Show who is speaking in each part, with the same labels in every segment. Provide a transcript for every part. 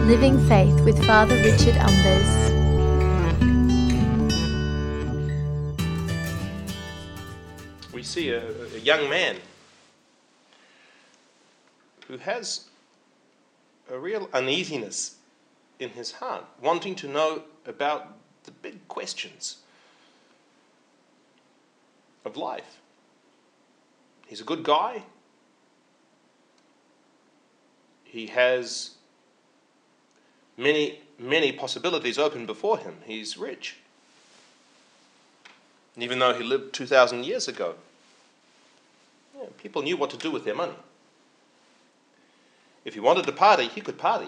Speaker 1: Living Faith with Father Richard Umbers.
Speaker 2: We see a young man who has a real uneasiness in his heart, wanting to know about the big questions of life. He's a good guy. He has many possibilities open before him. He's rich. And even though he lived 2,000 years ago, people knew what to do with their money. If he wanted to party, he could party.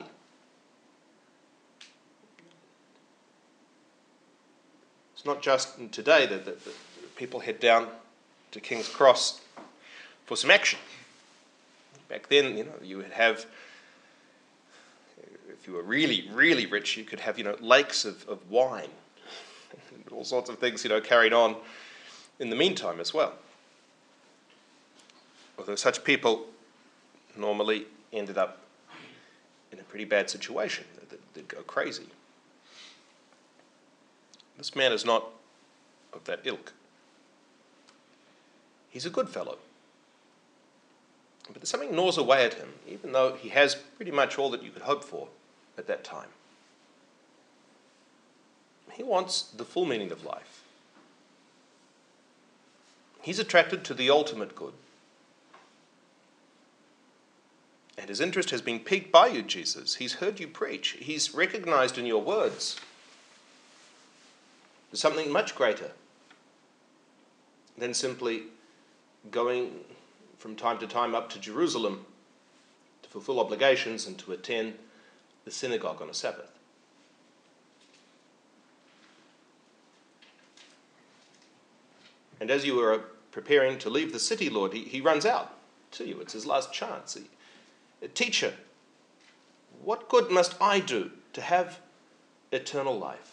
Speaker 2: It's not just today that people head down to King's Cross for some action. Back then, you would have, if you were really rich, you could have, lakes of wine, all sorts of things, carried on in the meantime as well. Although such people normally ended up in a pretty bad situation. They'd go crazy. This man is not of that ilk. He's a good fellow. But there's something gnaws away at him, even though he has pretty much all that you could hope for at that time. He wants the full meaning of life. He's attracted to the ultimate good. And his interest has been piqued by you, Jesus. He's heard you preach. He's recognized in your words there's something much greater than simply going from time to time up to Jerusalem to fulfill obligations and to attend the synagogue on a Sabbath. And as you are preparing to leave the city, Lord, he runs out to you. It's his last chance. Teacher, what good must I do to have eternal life?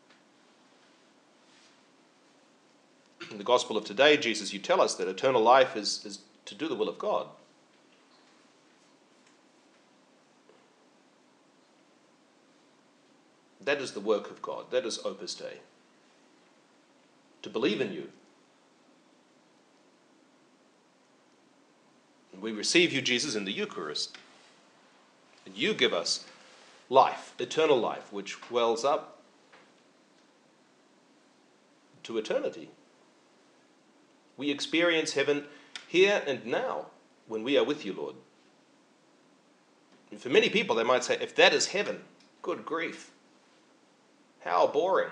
Speaker 2: In the gospel of today, Jesus, you tell us that eternal life is to do the will of God. That is the work of God. That is Opus Dei. To believe in you. And we receive you, Jesus, in the Eucharist. And you give us life, eternal life, which wells up to eternity. We experience heaven here and now when we are with you, Lord. And for many people, they might say, if that is heaven, good grief, how boring.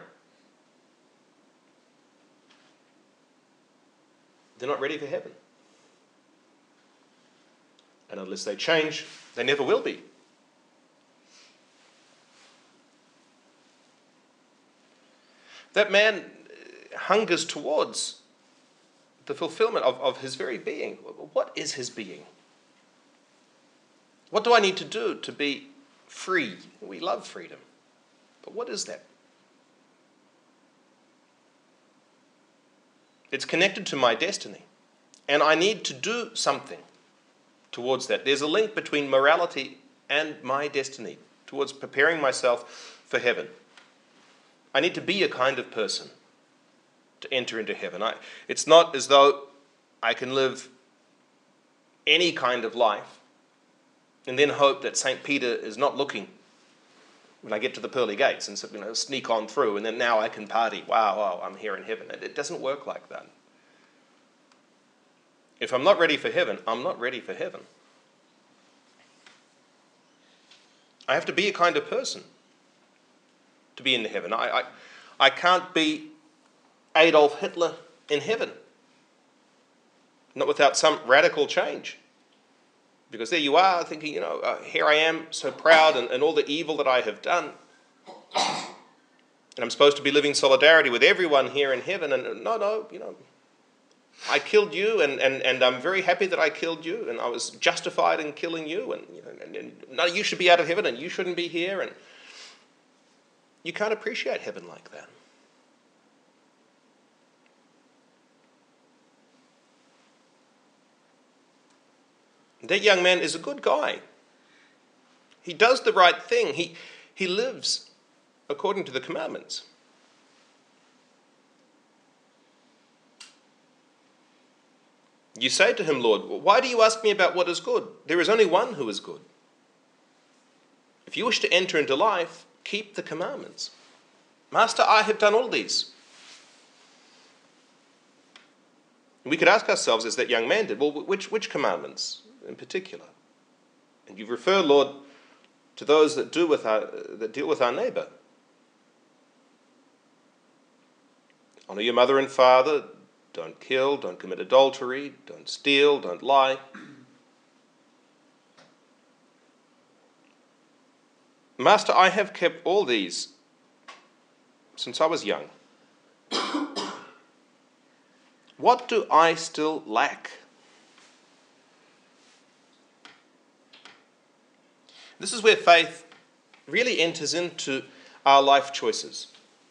Speaker 2: They're not ready for heaven. And unless they change, they never will be. That man hungers towards the fulfillment of his very being. What is his being? What do I need to do to be free? We love freedom. But what is that? It's connected to my destiny. And I need to do something towards that. There's a link between morality and my destiny, towards preparing myself for heaven. I need to be a kind of person to enter into heaven. It's not as though I can live any kind of life and then hope that St. Peter is not looking when I get to the pearly gates and sneak on through, and then now I can party. Wow, I'm here in heaven. It doesn't work like that. If I'm not ready for heaven, I'm not ready for heaven. I have to be a kind of person to be in heaven. I can't be Adolf Hitler in heaven, not without some radical change. Because there you are thinking, here I am so proud and all the evil that I have done. And I'm supposed to be living solidarity with everyone here in heaven. And no, I killed you and I'm very happy that I killed you and I was justified in killing you. And no, you should be out of heaven and you shouldn't be here. And you can't appreciate heaven like that. That young man is a good guy. He does the right thing. He lives according to the commandments. You say to him, Lord, why do you ask me about what is good? There is only one who is good. If you wish to enter into life, keep the commandments. Master, I have done all these. We could ask ourselves, as that young man did, well, which commandments in particular? And you refer, Lord, to those that deal with our neighbour. Honour your mother and father. Don't kill, don't commit adultery, don't steal, don't lie. Master, I have kept all these since I was young. What do I still lack? This is where faith really enters into our life choices.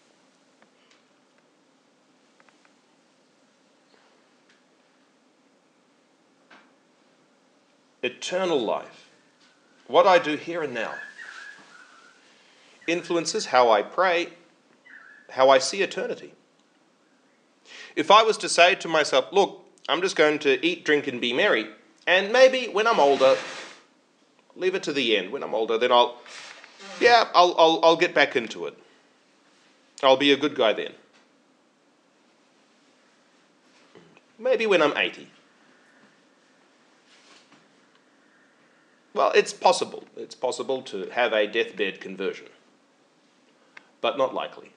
Speaker 2: Eternal life, what I do here and now, influences how I pray, how I see eternity. If I was to say to myself, look, I'm just going to eat, drink and be merry, and maybe when I'm older, leave it to the end. When I'm older, then I'll get back into it. I'll be a good guy then. Maybe when I'm 80. Well, it's possible. It's possible to have a deathbed conversion, but not likely.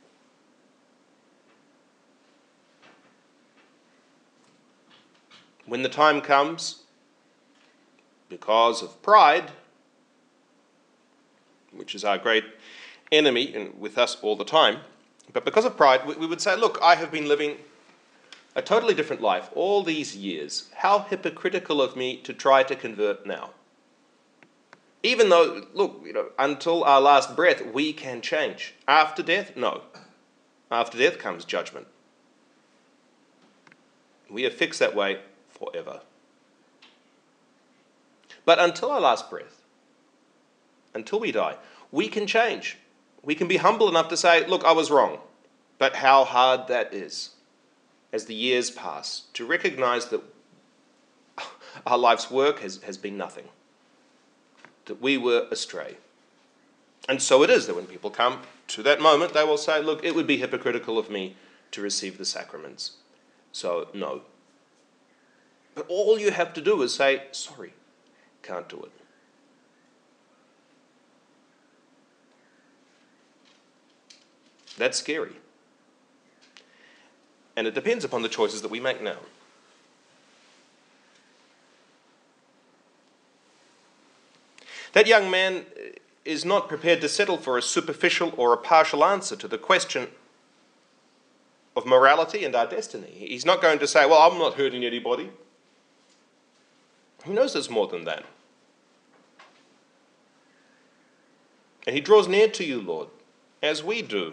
Speaker 2: When the time comes, because of pride, which is our great enemy and with us all the time, but because of pride, we would say, look, I have been living a totally different life all these years. How hypocritical of me to try to convert now. Even though, look, until our last breath, we can change. After death, no. After death comes judgment. We are fixed that way forever. But until our last breath, until we die, we can change. We can be humble enough to say, look, I was wrong. But how hard that is, as the years pass, to recognize that our life's work has been nothing. That we were astray. And so it is that when people come to that moment, they will say, look, it would be hypocritical of me to receive the sacraments. So, no. But all you have to do is say, sorry, can't do it. That's scary. And it depends upon the choices that we make now. That young man is not prepared to settle for a superficial or a partial answer to the question of morality and our destiny. He's not going to say, well, I'm not hurting anybody. He knows there's more than that. And he draws near to you, Lord, as we do.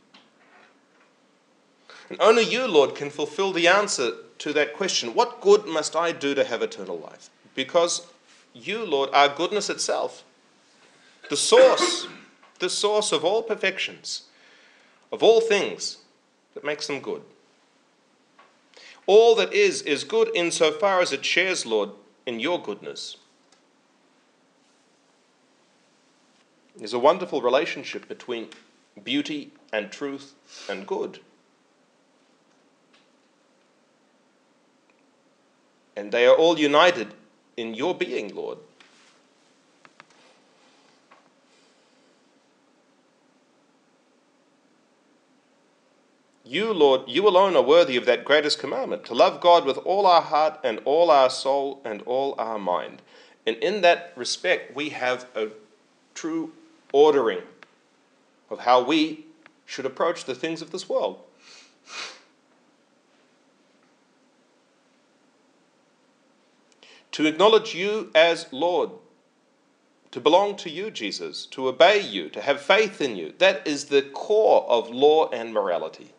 Speaker 2: And only you, Lord, can fulfill the answer to that question. What good must I do to have eternal life? Because you, Lord, are goodness itself, the source of all perfections, of all things that makes them good. All that is good insofar as it shares, Lord, in your goodness. There's a wonderful relationship between beauty and truth and good. And they are all united in your being, Lord. You, Lord, you alone are worthy of that greatest commandment, to love God with all our heart and all our soul and all our mind. And in that respect, we have a true ordering of how we should approach the things of this world. To acknowledge you as Lord, to belong to you, Jesus, to obey you, to have faith in you, that is the core of law and morality.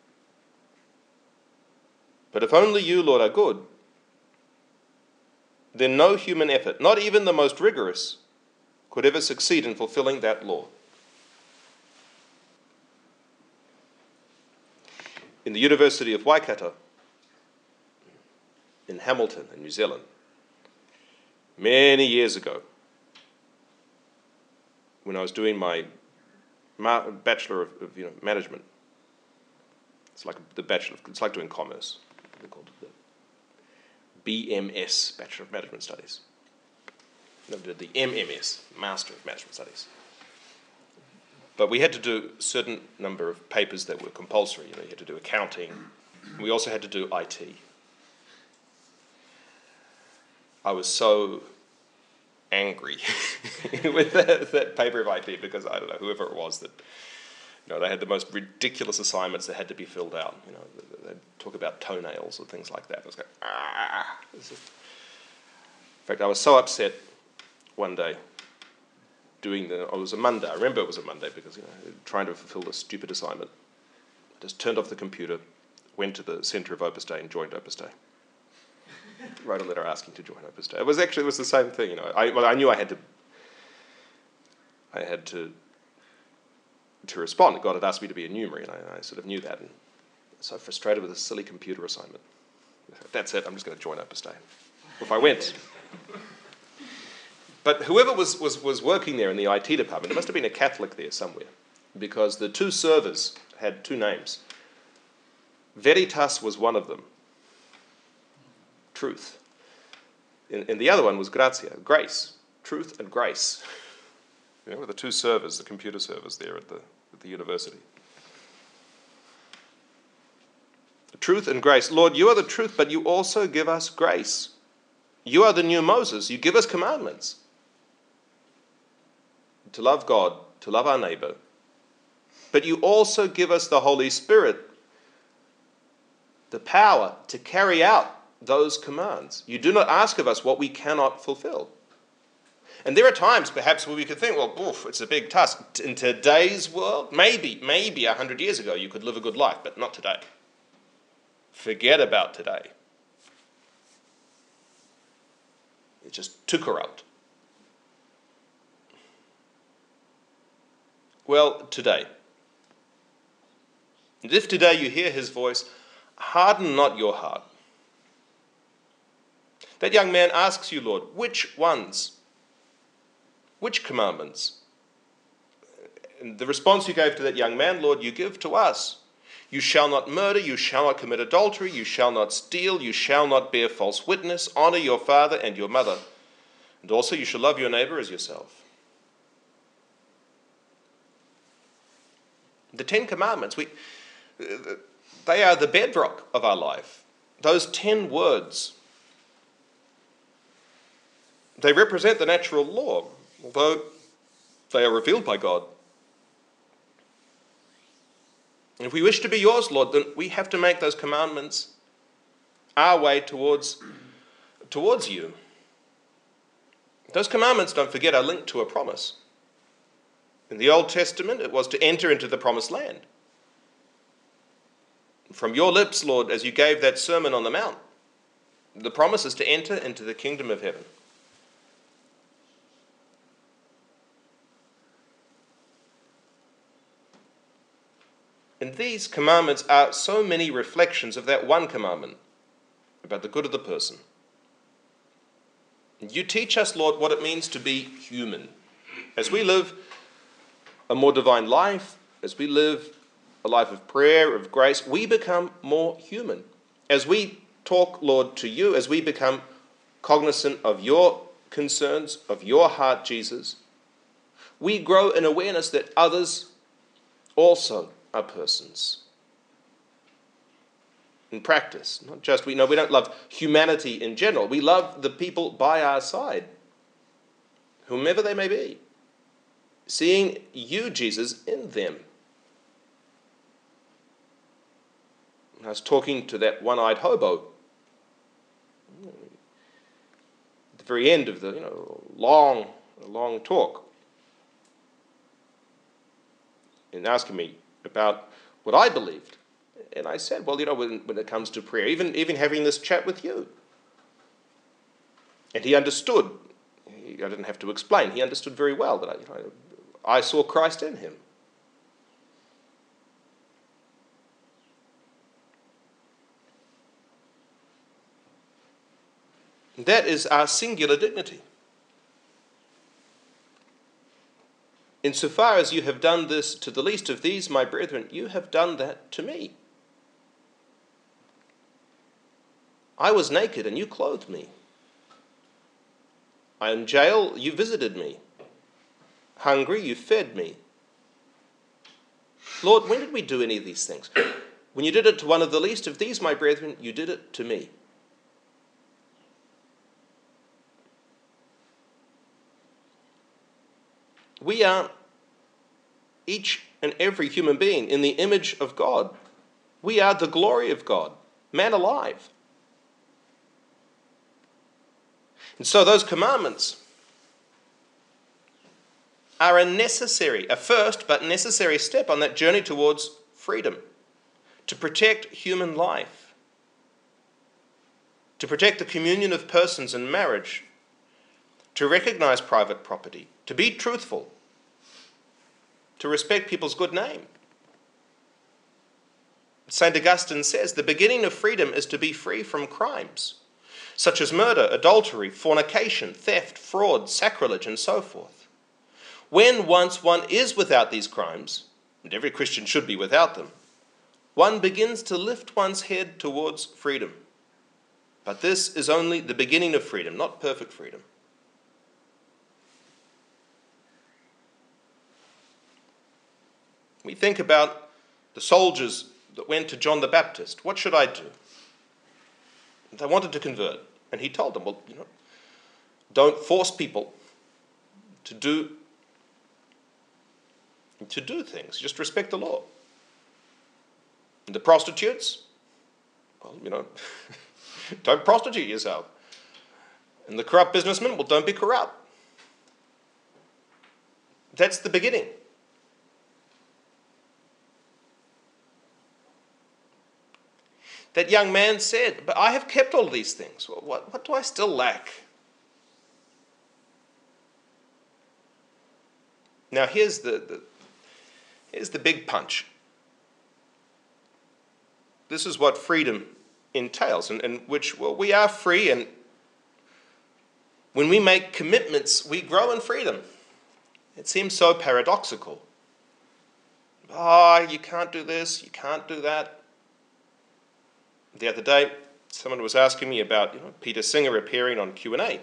Speaker 2: But if only you, Lord, are good, then no human effort, not even the most rigorous, could ever succeed in fulfilling that law. In the University of Waikato, in Hamilton, in New Zealand, many years ago, when I was doing my Bachelor of Management, it's like the Bachelor, it's like doing commerce. They called it the BMS, Bachelor of Management Studies. No, the MMS, Master of Management Studies. But we had to do a certain number of papers that were compulsory. You had to do accounting. We also had to do IT. I was so angry with that paper of IT because, I don't know, whoever it was that, they had the most ridiculous assignments that had to be filled out. They'd talk about toenails or things like that. I was going, In fact, I was so upset one day it was a Monday. I remember it was a Monday because, trying to fulfill this stupid assignment. I just turned off the computer, went to the centre of Opus Dei and joined Opus Dei. Wrote a letter asking to join Opus Dei. It was the same thing. I knew I had to respond. God had asked me to be a numerary, and I sort of knew that. And I was so frustrated with this silly computer assignment. That's it. I'm just going to join Opus Dei. Off I went. But whoever was working there in the IT department, there must have been a Catholic there somewhere, because the two servers had two names. Veritas was one of them, truth. And the other one was Gratia, grace, truth and grace. Were the two servers, the computer servers there at the university. Truth and grace. Lord, you are the truth, but you also give us grace. You are the new Moses. You give us commandments. To love God, to love our neighbour. But you also give us the Holy Spirit, the power to carry out those commands. You do not ask of us what we cannot fulfill. And there are times perhaps where we could think, it's a big task. In today's world, maybe 100 years ago you could live a good life, but not today. Forget about today. It's just too corrupt. Well, today. And if today you hear his voice, harden not your heart. That young man asks you, Lord, which ones? Which commandments? And the response you gave to that young man, Lord, you give to us. You shall not murder, you shall not commit adultery, you shall not steal, you shall not bear false witness, honour your father and your mother, and also you shall love your neighbour as yourself. The 10 Commandments, they are the bedrock of our life. Those 10 words, they represent the natural law, although they are revealed by God. And if we wish to be yours, Lord, then we have to make those commandments our way towards you. Those commandments, don't forget, are linked to a promise. In the Old Testament, it was to enter into the promised land. From your lips, Lord, as you gave that Sermon on the Mount, the promise is to enter into the kingdom of heaven. And these commandments are so many reflections of that one commandment about the good of the person. You teach us, Lord, what it means to be human. As we live a more divine life, as we live a life of prayer, of grace, we become more human. As we talk, Lord, to you, as we become cognizant of your concerns, of your heart, Jesus, we grow in awareness that others also are persons. In practice, not just, we don't love humanity in general. We love the people by our side, whomever they may be, seeing you, Jesus, in them. I was talking to that one-eyed hobo at the very end of the long talk, and asking me about what I believed. And I said, when it comes to prayer, even having this chat with you, And he understood. I didn't have to explain. He understood very well that I saw Christ in him. That is our singular dignity. Insofar as you have done this to the least of these, my brethren, you have done that to me. I was naked and you clothed me. I am in jail, you visited me. Hungry, you fed me. Lord, when did we do any of these things? When you did it to one of the least of these, my brethren, you did it to me. We are, each and every human being, in the image of God. We are the glory of God, man alive. And so those commandments are a first but necessary step on that journey towards freedom, to protect human life, to protect the communion of persons in marriage, to recognize private property, to be truthful, to respect people's good name. St. Augustine says, the beginning of freedom is to be free from crimes, such as murder, adultery, fornication, theft, fraud, sacrilege, and so forth. When once one is without these crimes, and every Christian should be without them, one begins to lift one's head towards freedom. But this is only the beginning of freedom, not perfect freedom. We think about the soldiers that went to John the Baptist. What should I do? They wanted to convert. And he told them, well, don't force people to do things. Just respect the law. And the prostitutes, well, don't prostitute yourself. And the corrupt businessmen, well, don't be corrupt. That's the beginning. That young man said, but I have kept all these things. Well, what do I still lack? Now here's the big punch. This is what freedom entails, in which, we are free, and when we make commitments, we grow in freedom. It seems so paradoxical. You can't do this, you can't do that. The other day, someone was asking me about Peter Singer appearing on Q&A.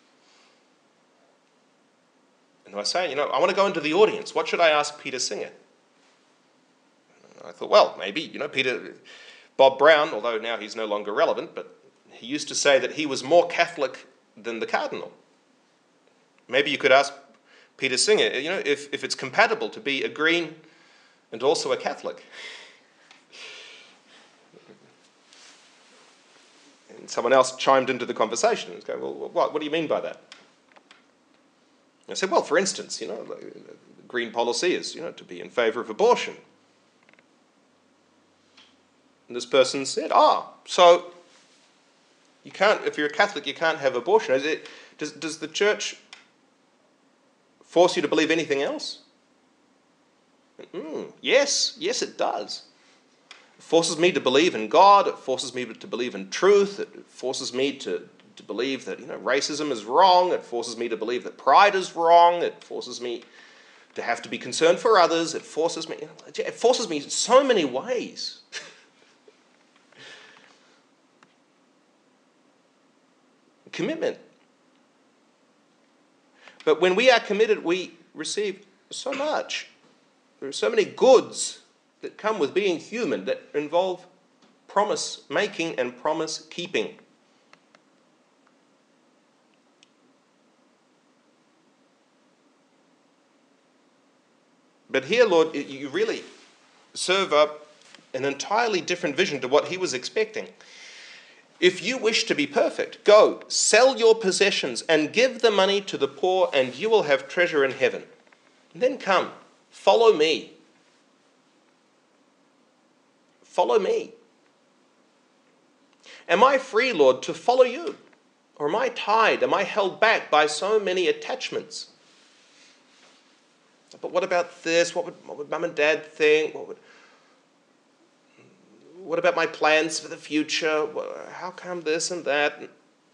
Speaker 2: And I was saying, I want to go into the audience. What should I ask Peter Singer? And I thought, well, maybe, Bob Brown, although now he's no longer relevant, but he used to say that he was more Catholic than the Cardinal. Maybe you could ask Peter Singer, if it's compatible to be a Green and also a Catholic. And someone else chimed into the conversation and was going, well, what do you mean by that? I said, well, for instance, the Green policy is, to be in favour of abortion. And this person said, so you can't, if you're a Catholic, you can't have abortion. Does the church force you to believe anything else? Yes, it does. It forces me to believe in God. It forces me to believe in truth. It forces me to believe that racism is wrong. It forces me to believe that pride is wrong. It forces me to have to be concerned for others. It forces me in so many ways. Commitment. But when we are committed, we receive so much. There are so many goods that come with being human that involve promise making and promise keeping. But here, Lord, you really serve up an entirely different vision to what he was expecting. If you wish to be perfect, go, sell your possessions and give the money to the poor, and you will have treasure in heaven. And then come, follow me. Follow me. Am I free, Lord, to follow you? Or am I tied? Am I held back by so many attachments? But what about this? What would mum and dad think? What about my plans for the future? How come this and that?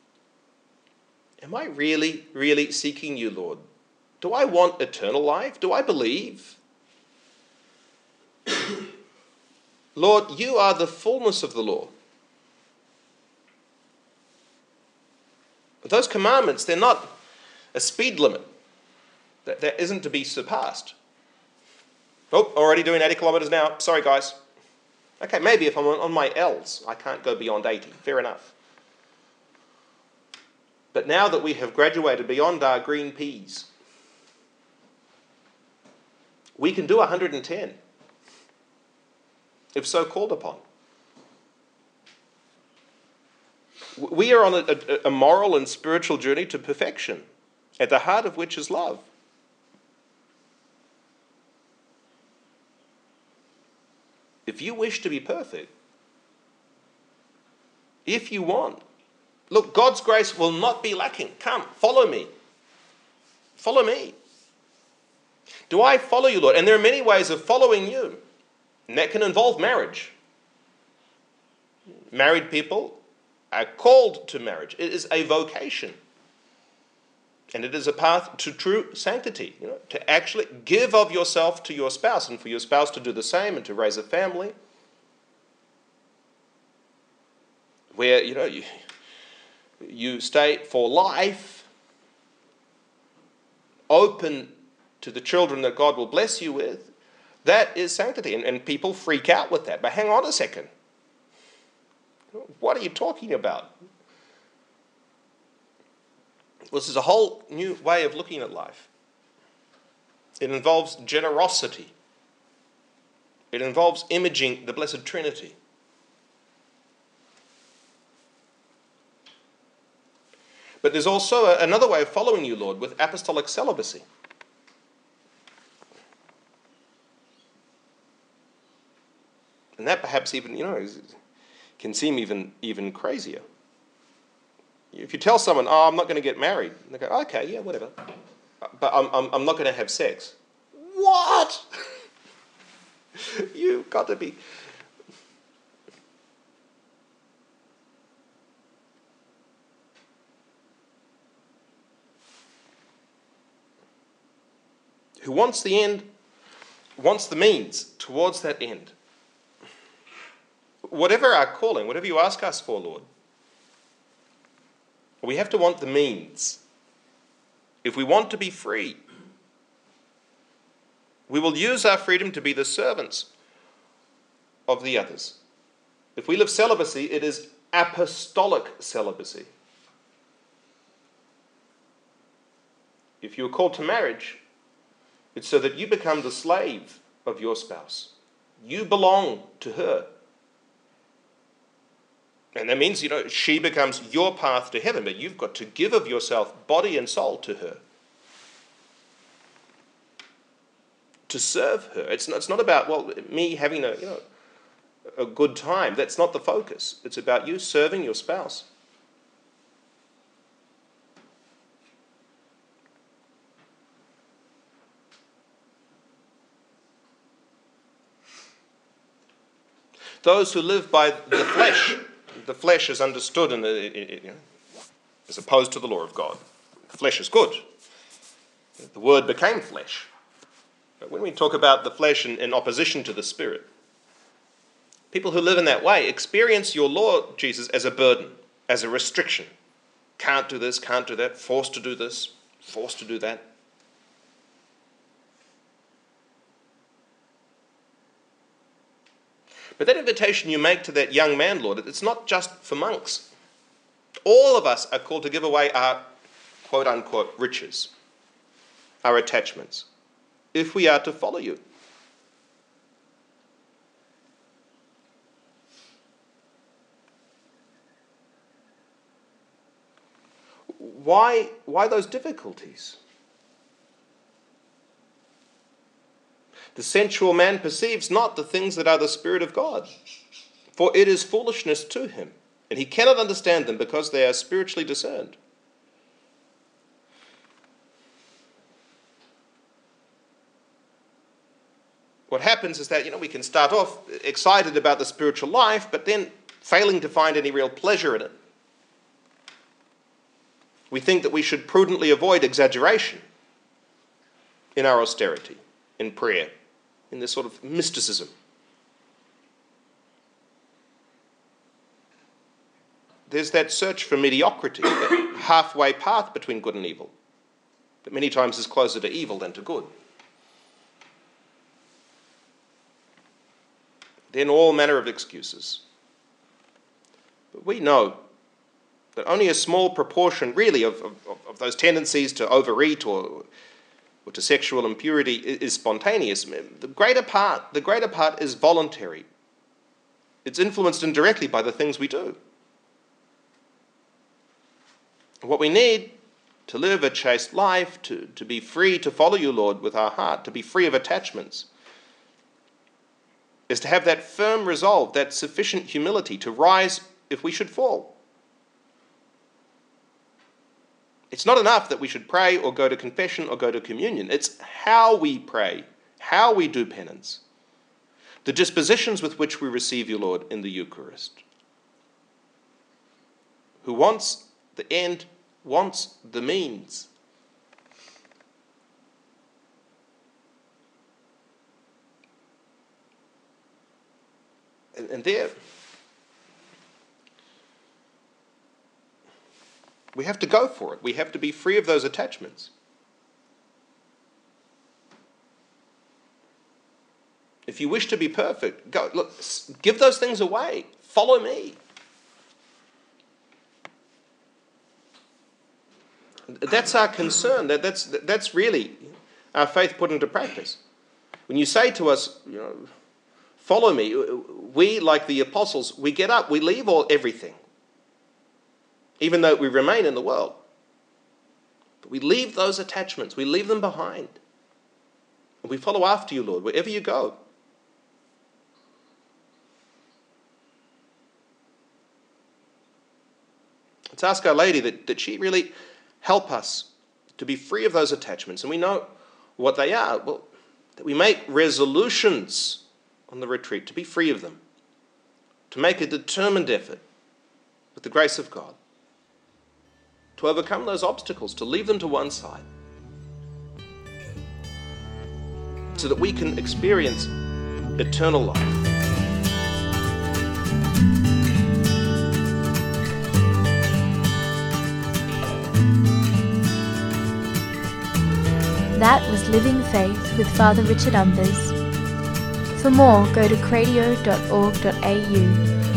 Speaker 2: Am I really, really seeking you, Lord? Do I want eternal life? Do I believe? Lord, you are the fullness of the law. But those commandments, they're not a speed limit that isn't to be surpassed. Oh, already doing 80 kilometres now. Sorry, guys. Okay, maybe if I'm on my L's, I can't go beyond 80. Fair enough. But now that we have graduated beyond our green peas, we can do 110, if so called upon. We are on a moral and spiritual journey to perfection, at the heart of which is love. If you wish to be perfect, if you want, look, God's grace will not be lacking. Come, follow me. Follow me. Do I follow you, Lord? And there are many ways of following you. And that can involve marriage. Married people are called to marriage. It is a vocation. And it is a path to true sanctity, to actually give of yourself to your spouse and for your spouse to do the same and to raise a family. Where, you stay for life, open to the children that God will bless you with. That is sanctity. And people freak out with that. But hang on a second. What are you talking about? This is a whole new way of looking at life. It involves generosity. It involves imaging the Blessed Trinity. But there's also another way of following you, Lord, with apostolic celibacy. And that perhaps even, can seem even crazier. If you tell someone, oh, I'm not going to get married, they go, okay, yeah, whatever. But I'm not going to have sex. What? You've got to be... Who wants the end, wants the means towards that end. Whatever our calling, whatever you ask us for, Lord, we have to want the means. If we want to be free, we will use our freedom to be the servants of the others. If we live celibacy, it is apostolic celibacy. If you are called to marriage, it's so that you become the slave of your spouse. You belong to her. And that means, she becomes your path to heaven, but you've got to give of yourself, body and soul, to her. To serve her. It's not about, me having a good time. That's not the focus. It's about you serving your spouse. Those who live by the flesh is understood as opposed to the law of God. The flesh is good. The Word became flesh. But when we talk about the flesh in opposition to the Spirit, people who live in that way experience your law, Jesus, as a burden, as a restriction. Can't do this, can't do that, forced to do this, forced to do that. But that invitation you make to that young man, Lord, it's not just for monks. All of us are called to give away our quote-unquote riches, our attachments, if we are to follow you. Why those difficulties? The sensual man perceives not the things that are the Spirit of God, for it is foolishness to him. and he cannot understand them because they are spiritually discerned. What happens is that, we can start off excited about the spiritual life, but then failing to find any real pleasure in it. We think that we should prudently avoid exaggeration in our austerity, in prayer, in this sort of mysticism. There's that search for mediocrity, that halfway path between good and evil, that many times is closer to evil than to good. Then all manner of excuses. But we know that only a small proportion really of those tendencies to overeat or to sexual impurity is spontaneous. The greater part is voluntary. It's influenced indirectly by the things we do. What we need to live a chaste life, to be free to follow you, Lord, with our heart, to be free of attachments, is to have that firm resolve, that sufficient humility to rise if we should fall. It's not enough that we should pray or go to confession or go to communion. It's how we pray, how we do penance, the dispositions with which we receive you, Lord, in the Eucharist. Who wants the end, wants the means. And there, we have to go for it. We have to be free of those attachments. If you wish to be perfect, go, look, give those things away. Follow me. That's our concern. That's really our faith put into practice. When you say to us, follow me, we, like the apostles, we get up, we leave everything, even though we remain in the world. But we leave those attachments, we leave them behind. And we follow after you, Lord, wherever you go. Let's ask Our Lady that she really help us to be free of those attachments. And we know what they are. Well, that we make resolutions on the retreat to be free of them, to make a determined effort with the grace of God, to overcome those obstacles, to leave them to one side, so that we can experience eternal life.
Speaker 1: That was Living Faith with Father Richard Umbers. For more, go to cradio.org.au